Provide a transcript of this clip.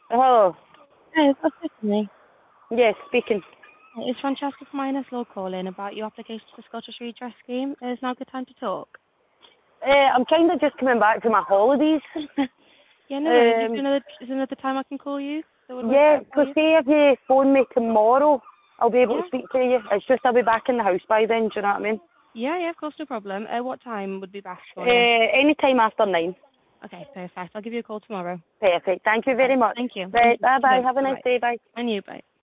Hello. Hi, that's me. Yes, speaking. It's Francesca from INS Law calling about your application to the Scottish Redress Scheme. Is now a good time to talk? I'm kind of just coming back from my holidays. Yeah, no worries. um, Is there another time I can call you that would work yeah, better for 'cause you? say if you phone me tomorrow, I'll be able Yeah? to speak to you. It's just I'll be back in the house by then, do you know what I mean? Yeah, of course, no problem. What time would be best for you? Any time after 9. Okay, perfect. I'll give you a call tomorrow. Perfect. Thank you very Right, much. thank you. Thank Right, you. bye-bye. Bye. Have a nice Bye. day. Bye. And you, bye.